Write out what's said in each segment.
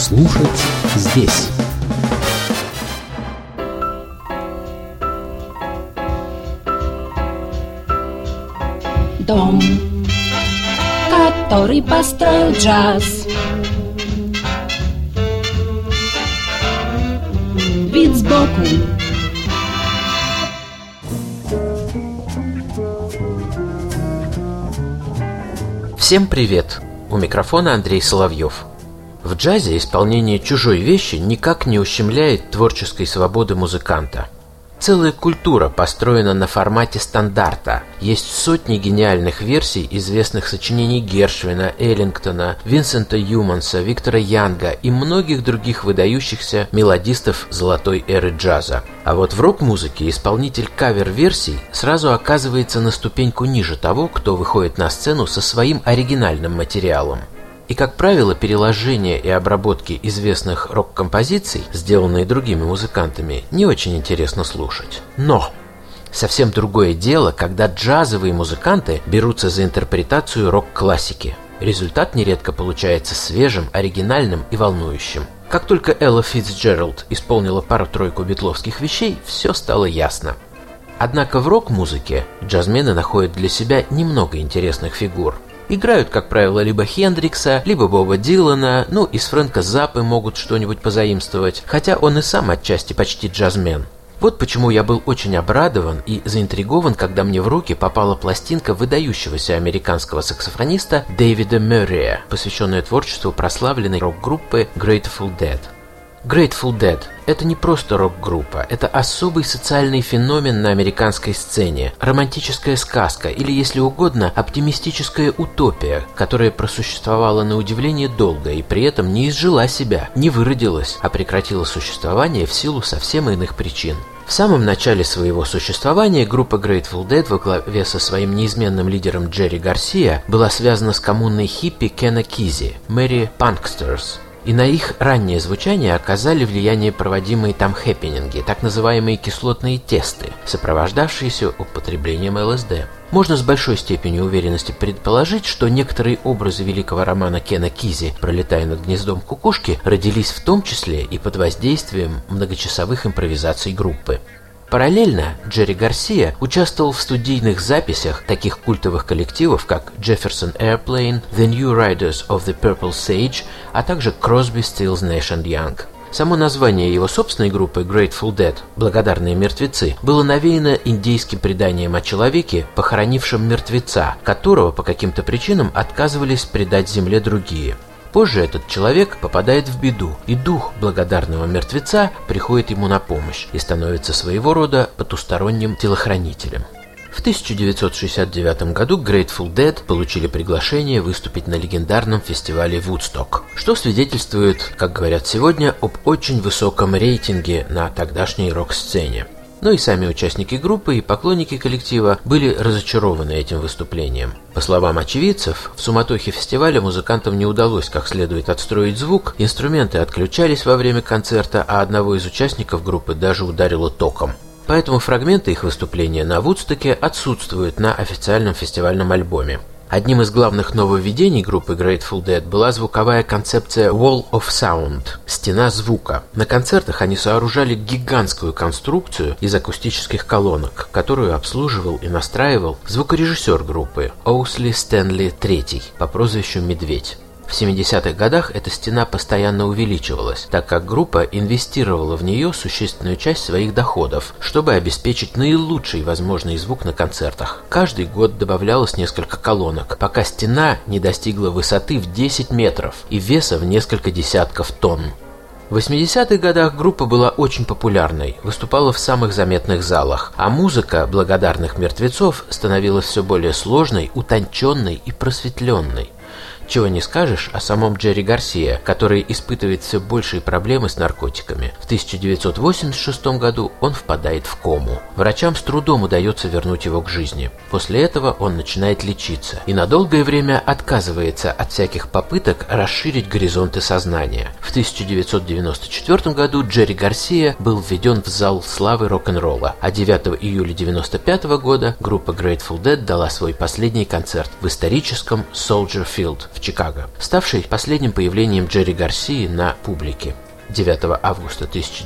Слушать здесь. Дом, который построил джаз. Вид сбоку. Всем привет! У микрофона Андрей Соловьев. В джазе исполнение чужой вещи никак не ущемляет творческой свободы музыканта. Целая культура построена на формате стандарта. Есть сотни гениальных версий известных сочинений Гершвина, Эллингтона, Винсента Юманса, Виктора Янга и многих других выдающихся мелодистов золотой эры джаза. А вот в рок-музыке исполнитель кавер-версий сразу оказывается на ступеньку ниже того, кто выходит на сцену со своим оригинальным материалом. И, как правило, переложения и обработки известных рок-композиций, сделанные другими музыкантами, не очень интересно слушать. Но совсем другое дело, когда джазовые музыканты берутся за интерпретацию рок-классики. Результат нередко получается свежим, оригинальным и волнующим. Как только Элла Фицджеральд исполнила пару-тройку битловских вещей, все стало ясно. Однако в рок-музыке джазмены находят для себя немного интересных фигур. Играют, как правило, либо Хендрикса, либо Боба Дилана, из Фрэнка Заппы могут что-нибудь позаимствовать, хотя он и сам отчасти почти джазмен. Вот почему я был очень обрадован и заинтригован, когда мне в руки попала пластинка выдающегося американского саксофониста Дэвида Мюррея, посвященная творчеству прославленной рок-группы Grateful Dead. Grateful Dead – это не просто рок-группа, это особый социальный феномен на американской сцене, романтическая сказка или, если угодно, оптимистическая утопия, которая просуществовала на удивление долго и при этом не изжила себя, не выродилась, а прекратила существование в силу совсем иных причин. В самом начале своего существования группа Grateful Dead во главе со своим неизменным лидером Джерри Гарсиа была связана с коммуной хиппи Кена Кизи, Merry Punksters. И на их раннее звучание оказали влияние проводимые там хэппининги, так называемые кислотные тесты, сопровождавшиеся употреблением ЛСД. Можно с большой степенью уверенности предположить, что некоторые образы великого романа Кена Кизи «Пролетая над гнездом кукушки» родились в том числе и под воздействием многочасовых импровизаций группы. Параллельно Джерри Гарсиа участвовал в студийных записях таких культовых коллективов, как Jefferson Airplane, The New Riders of the Purple Sage, а также Crosby, Stills, Nash & Young. Само название его собственной группы Grateful Dead «Благодарные мертвецы» было навеяно индейским преданием о человеке, похоронившем мертвеца, которого по каким-то причинам отказывались предать земле другие. Позже этот человек попадает в беду, и дух благодарного мертвеца приходит ему на помощь и становится своего рода потусторонним телохранителем. В 1969 году Grateful Dead получили приглашение выступить на легендарном фестивале Вудсток, что свидетельствует, как говорят сегодня, об очень высоком рейтинге на тогдашней рок-сцене. Но и сами участники группы и поклонники коллектива были разочарованы этим выступлением. По словам очевидцев, в суматохе фестиваля музыкантам не удалось как следует отстроить звук, инструменты отключались во время концерта, а одного из участников группы даже ударило током. Поэтому фрагменты их выступления на Вудстоке отсутствуют на официальном фестивальном альбоме. Одним из главных нововведений группы Grateful Dead была звуковая концепция Wall of Sound – «Стена звука». На концертах они сооружали гигантскую конструкцию из акустических колонок, которую обслуживал и настраивал звукорежиссер группы Оусли Стэнли III по прозвищу «Медведь». В 70-х годах эта стена постоянно увеличивалась, так как группа инвестировала в нее существенную часть своих доходов, чтобы обеспечить наилучший возможный звук на концертах. Каждый год добавлялось несколько колонок, пока стена не достигла высоты в 10 метров и веса в несколько десятков тонн. В 80-х годах группа была очень популярной, выступала в самых заметных залах, а музыка благодарных мертвецов становилась все более сложной, утонченной и просветленной. Чего не скажешь о самом Джерри Гарсиа, который испытывает все большие проблемы с наркотиками. В 1986 году он впадает в кому. Врачам с трудом удается вернуть его к жизни. После этого он начинает лечиться и на долгое время отказывается от всяких попыток расширить горизонты сознания. В 1994 году Джерри Гарсиа был введен в зал славы рок-н-ролла, а 9 июля 1995 года группа Grateful Dead дала свой последний концерт в историческом Soldier Field в Чикаго, ставший последним появлением Джерри Гарсии на публике. 9 августа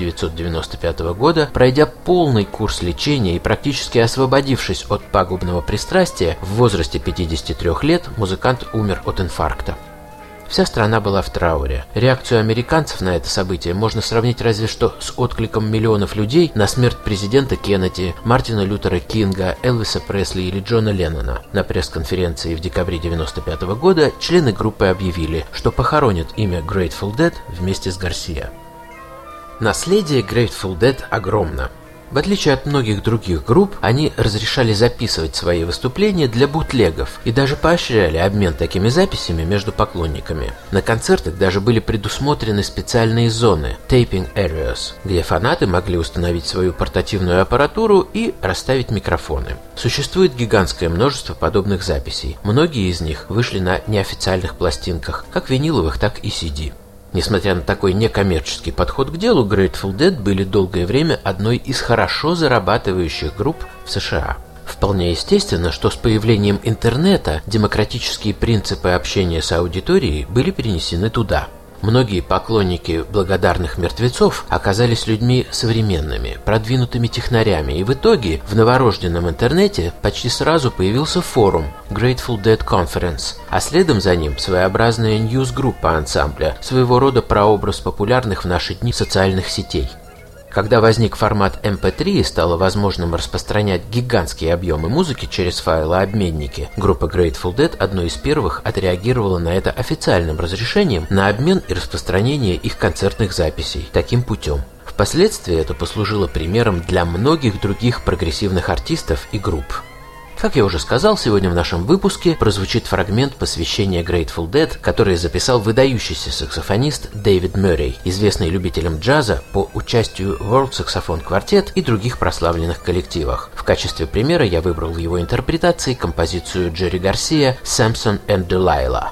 1995 года, пройдя полный курс лечения и практически освободившись от пагубного пристрастия, в возрасте 53 лет музыкант умер от инфаркта. Вся страна была в трауре. Реакцию американцев на это событие можно сравнить разве что с откликом миллионов людей на смерть президента Кеннеди, Мартина Лютера Кинга, Элвиса Пресли или Джона Леннона. На пресс-конференции в декабре 1995 года члены группы объявили, что похоронят имя Grateful Dead вместе с Гарсия. Наследие Grateful Dead огромно. В отличие от многих других групп, они разрешали записывать свои выступления для бутлегов и даже поощряли обмен такими записями между поклонниками. На концертах даже были предусмотрены специальные зоны (taping areas), где фанаты могли установить свою портативную аппаратуру и расставить микрофоны. Существует гигантское множество подобных записей. Многие из них вышли на неофициальных пластинках, как виниловых, так и CD. Несмотря на такой некоммерческий подход к делу, Grateful Dead были долгое время одной из хорошо зарабатывающих групп в США. Вполне естественно, что с появлением интернета демократические принципы общения с аудиторией были перенесены туда. Многие поклонники благодарных мертвецов оказались людьми современными, продвинутыми технарями, и в итоге в новорожденном интернете почти сразу появился форум Grateful Dead Conference, а следом за ним своеобразная ньюс-группа ансамбля, своего рода прообраз популярных в наши дни социальных сетей. Когда возник формат MP3 и стало возможным распространять гигантские объемы музыки через файлообменники, группа Grateful Dead одной из первых отреагировала на это официальным разрешением на обмен и распространение их концертных записей таким путем. Впоследствии это послужило примером для многих других прогрессивных артистов и групп. Как я уже сказал, сегодня в нашем выпуске прозвучит фрагмент посвящения Grateful Dead, который записал выдающийся саксофонист Дэвид Мюррей, известный любителям джаза по участию в World Saxophone Quartet и других прославленных коллективах. В качестве примера я выбрал в его интерпретации композицию Джерри Гарсия «Samson and Delilah».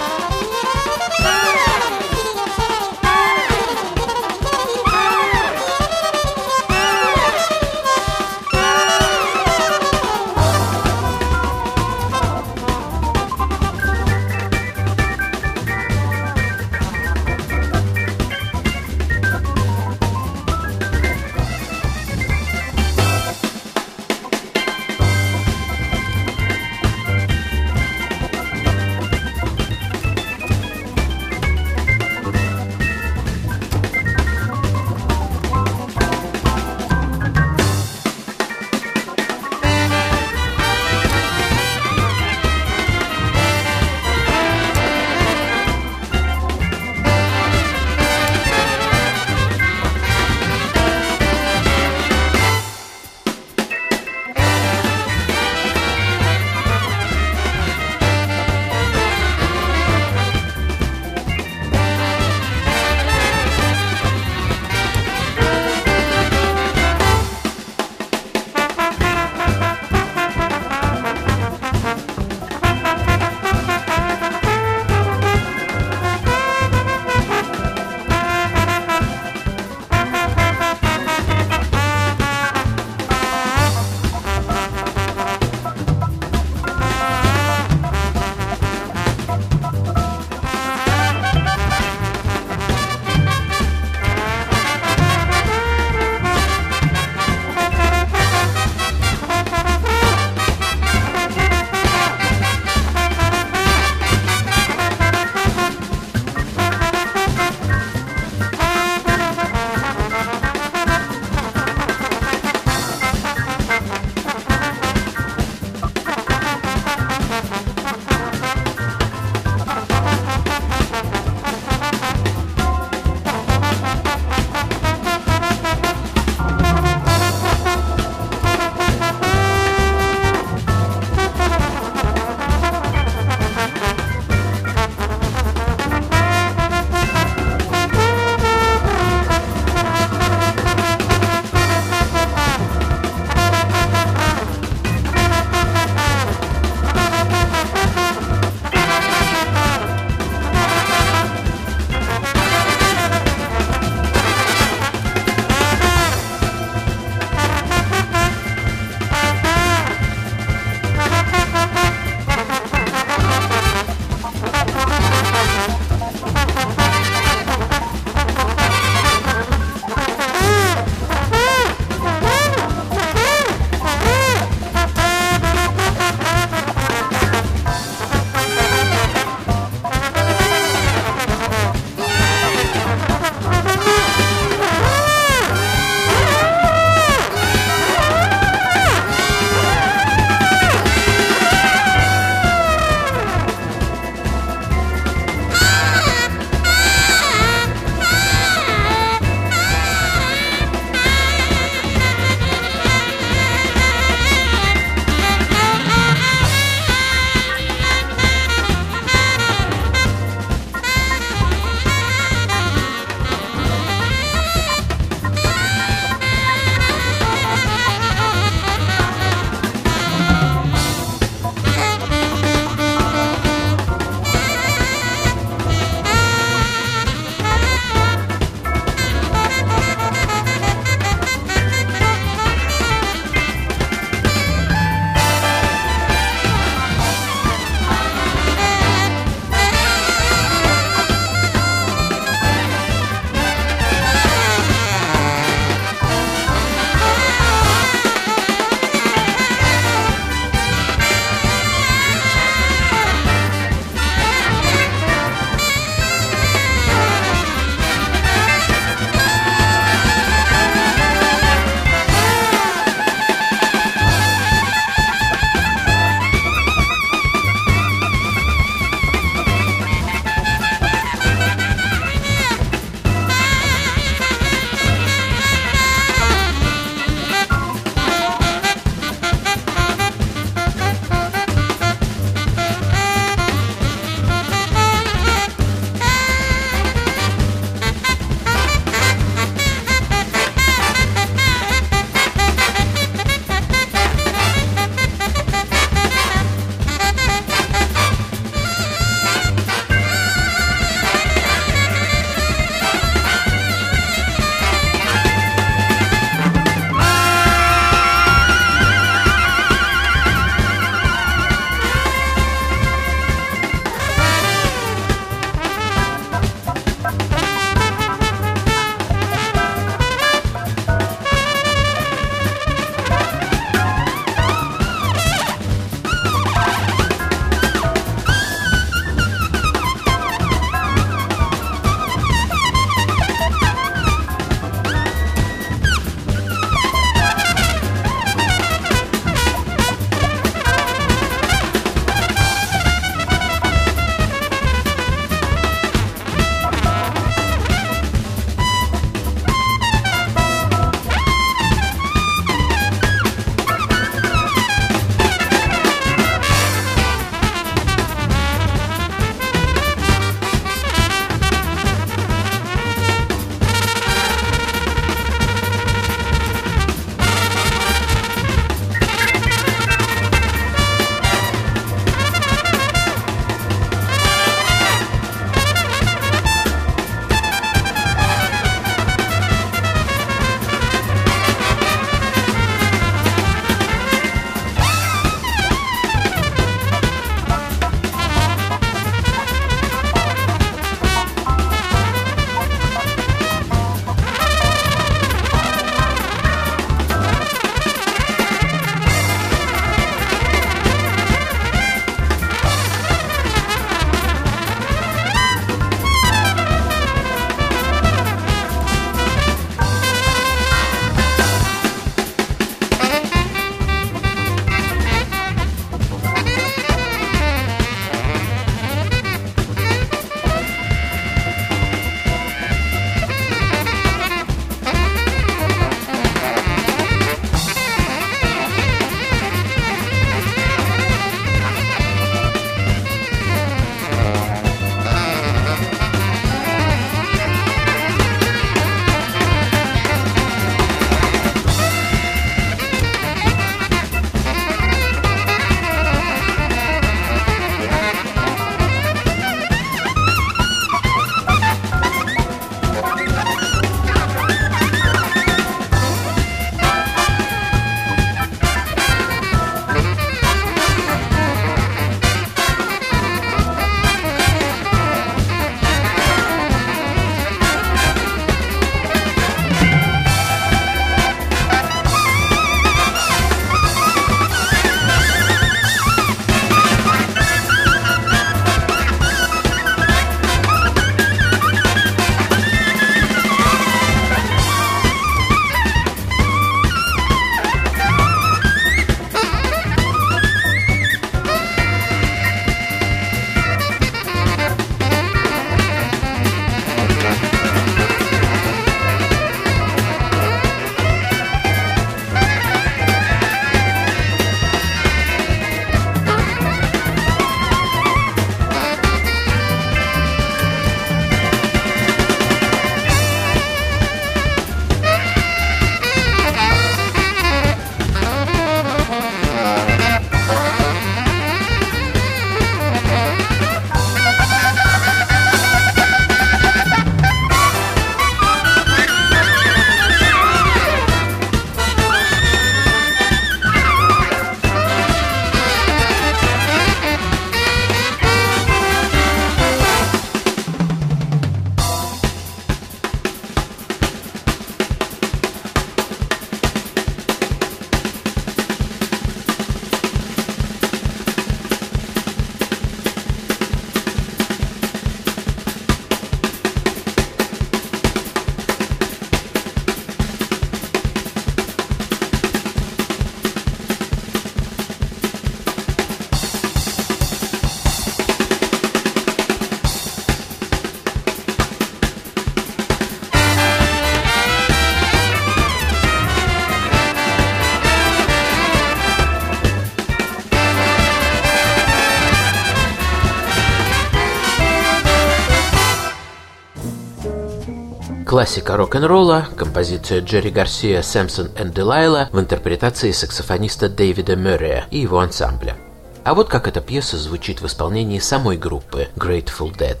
Классика рок-н-ролла, композиция Джерри Гарсия «Samson and Delilah» в интерпретации саксофониста Дэвида Мюррея и его ансамбля. А вот как эта пьеса звучит в исполнении самой группы Grateful Dead.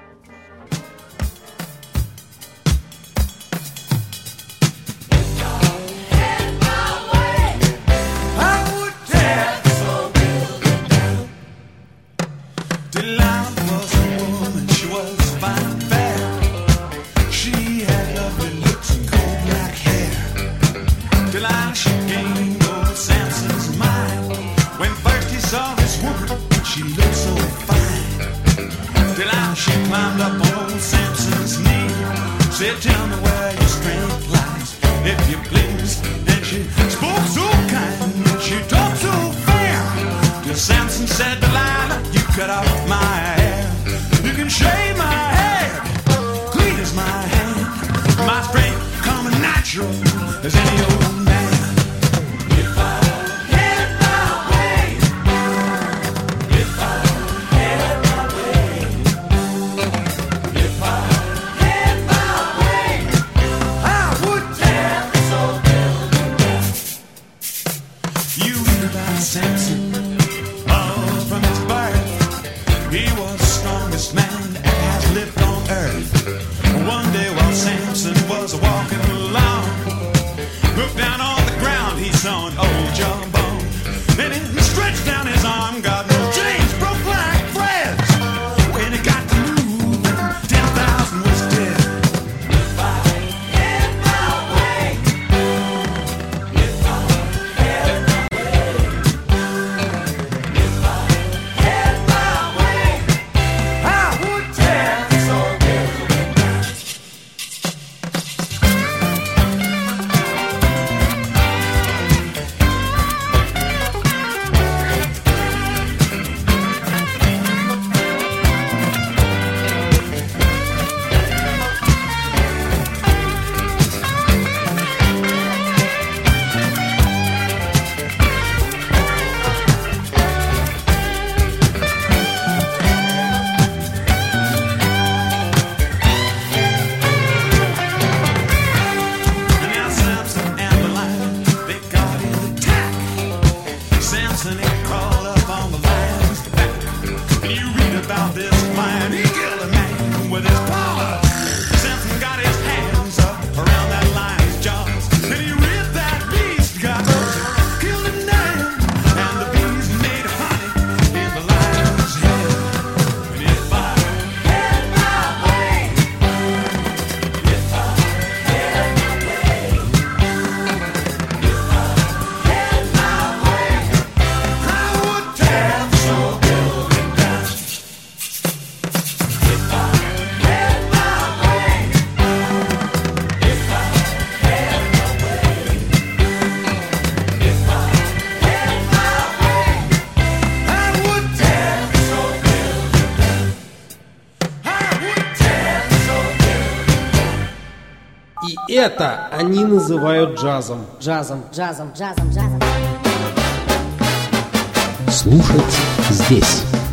She climbed up on Samson's knee, said, "Tell me where your strength lies, if you please." Then she spoke so kind, and she talked so fair. Till Samson said, "Delilah, you cut off my hair. You can shave my head, clean as my hand. My strength coming natural as any old man." Samson, oh, from his birth, he was the strongest man that has lived on earth. One day while Samson was walking along, looked down on the ground, he saw an old jawbone. Then he stretched down his arm, got no chains, broke like threads. When he got to moving, 10,000 was dead. If I had my way, if I had my Samson, he crawled up on the lion's back. And you read about this lion, he killed a man with his paws. Samson got his hands up around that lion's jaws. And he ripped that beast, got killed him down. And the beast made honey in the lion's head. And if I had my way, if I had my way, if I had my way, I would tear the soul building down. If I had my way, if I had my way, if I had my way, I would tear the soul building down. I would tear the soul building down. И это они называют джазом. Джазом, джазом, джазом, джазом. Слушать здесь.